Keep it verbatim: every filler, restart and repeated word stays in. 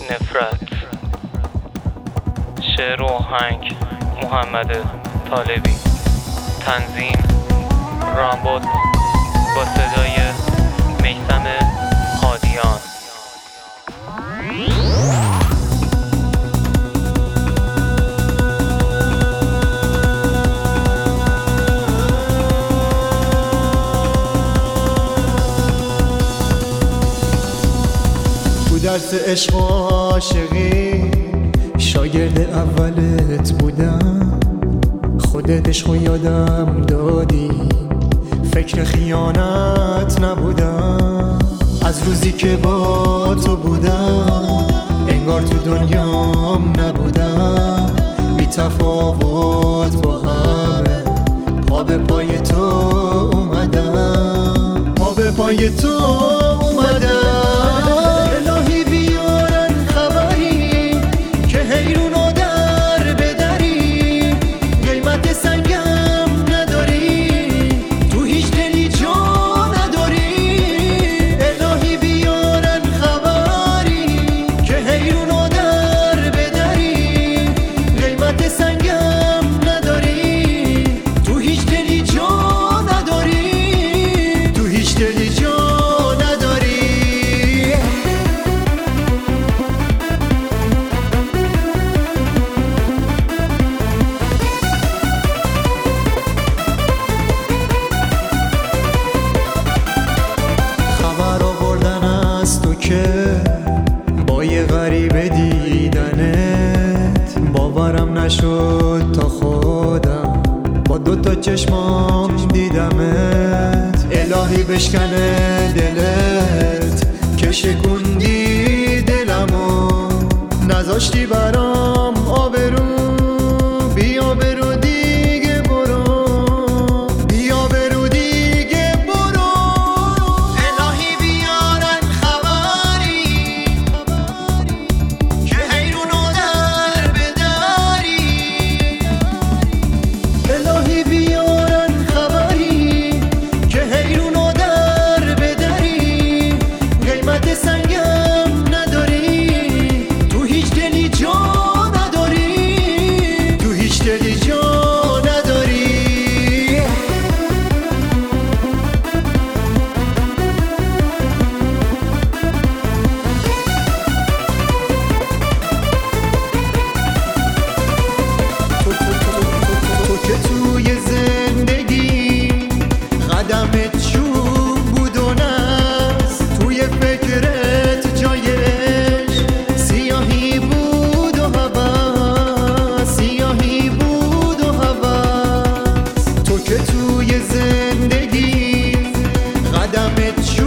نفرت. شعر و آهنگ محمد طالبی. تنظیم رامبد با صدای میثم هادیان. درس عشق و عاشقی شاگرد اولت بودم، خودت عشق و یادم دادی، فکر خیانت نبودم. از روزی که با تو بودم انگار تو دنیام نبودم، بی تفاوت با همه پا به پای تو اومدم، پا به پای تو اومدم. با یه غریبه دیدنت باورم نشد تا خودم با دوتا چشمام دیدمت. الهی بشکنه دلت که شکوندی دلمو، نذاشتی برام آبرو، بی آبرو دیگه برو، بی آبرو دیگه برو. الهی بیارن خبری که حیرونو در بداری، الهی بیارن خبری که حیرونو در بداری. قیمت سنگم نداری، تو هیچ دلی جا نداری، تو هیچ دلی جا نداری. تو, تو, تو, تو, تو که توی زندگی قدمت چوب بود و نست، توی فکرت جای عشق سیاهی بود و هوس، سیاهی بود و هوس. تو که توی زندگی قدمت